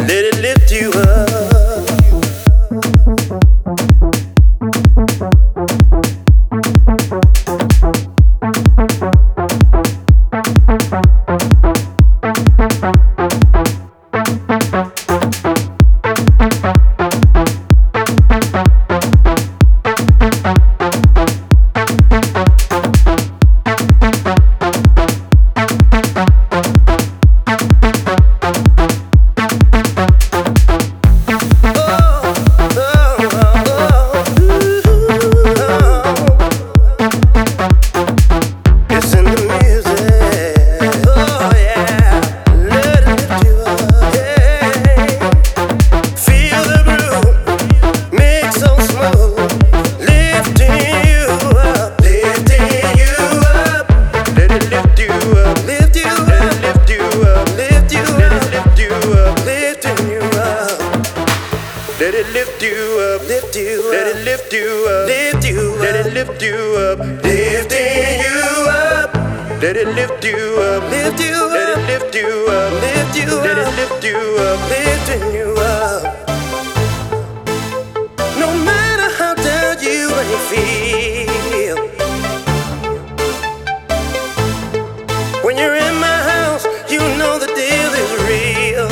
Let it lift you up. Let it lift you up, lift you, let it lift you up, lift you, let it lift you up, lifting you up. Let it lift you up, lift you, let it lift you up, lift you, let it lift you up, lifting you up. No matter how down you may feel, when you're in my house, you know the deal is real.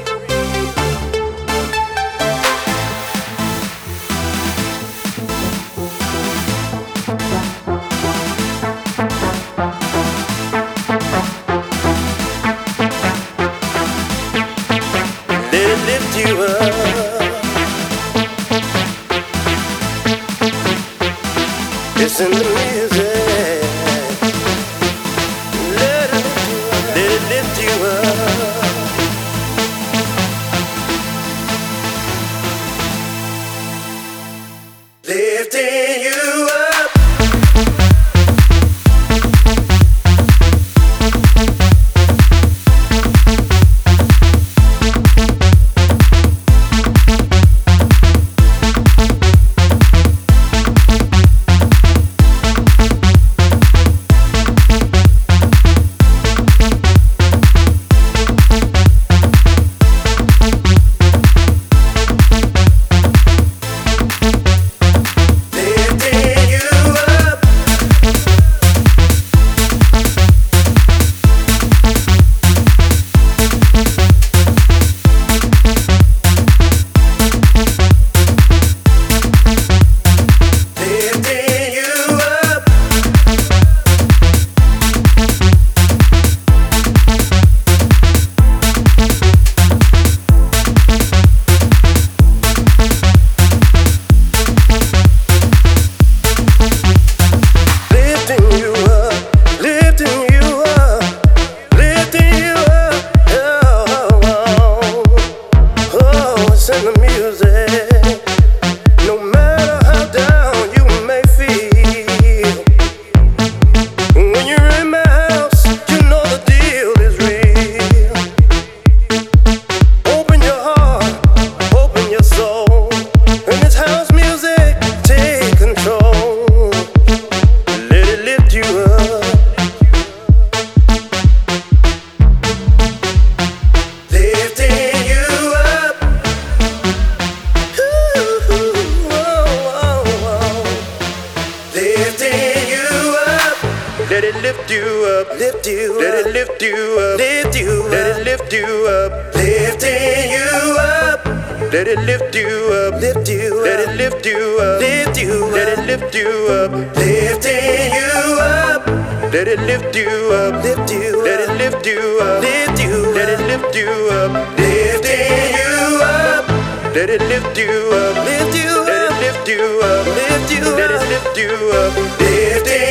Lift you up. It's in the music. Let it lift you up. Lifting you up. In the music, no matter how down you may feel, when you're in my house, you know the deal is real. Open your heart, open your soul, and this house music take control. Let it lift you up. Lifting you up. Lifting you up. Let it lift you up, lift you, let it lift you up, lift you, let it lift you up, lifting you up. Let it lift you up, lift you, let it lift you up, lift you, let it lift you up, lifting you up. Let it lift you up, lift you, let it lift you up, lift you, let it lift you up, lifting you up. Let it lift you up, lift you, let it lift you up, lift you, let it lift you up, lifting